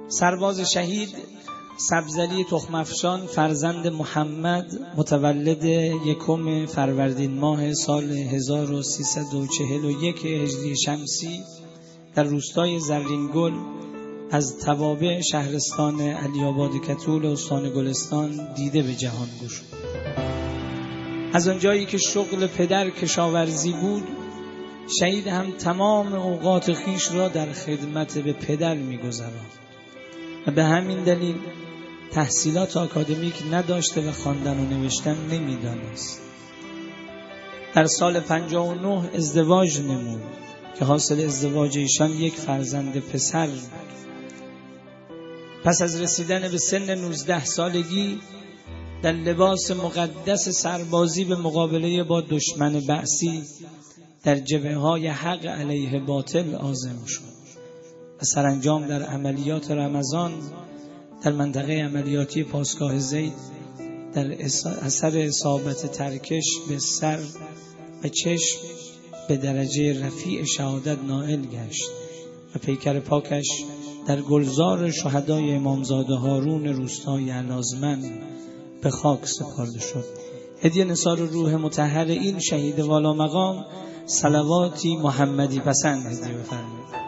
سرباز شهید سبزعلی تخم‌افشان فرزند محمد متولد 1 فروردین ماه سال 1341 هجری شمسی در روستای زرینگل از توابع شهرستان علی‌آباد کتول استان گلستان دیده به جهان گشود. از آنجایی که شغل پدر کشاورزی بود، شهید هم تمام اوقات خیش را در خدمت به پدر می‌گذراند و به همین دلیل تحصیلات آکادمیک نداشته و خواندن و نوشتن نمی‌دانست. در سال 59 ازدواج نمود که حاصل ازدواج ایشان 1 فرزند پسر بود. پس از رسیدن به سن 19 سالگی در لباس مقدس سربازی به مقابله با دشمن بعثی در جبهه‌های حق علیه باطل عازم شد و سرانجام در عملیات رمضان در منطقه عملیاتی پاسگاه زید در اثر اصابت ترکش به سر و چشم به درجه رفیع شهادت نائل گشت و پیکر پاکش در گلزار شهدای امامزاده هارون روستای الازمن به خاک سپرده شد. هدیه نثار روح مطهر این شهید والا مقام صلواتی محمدی پسند هدیه بفرمایید.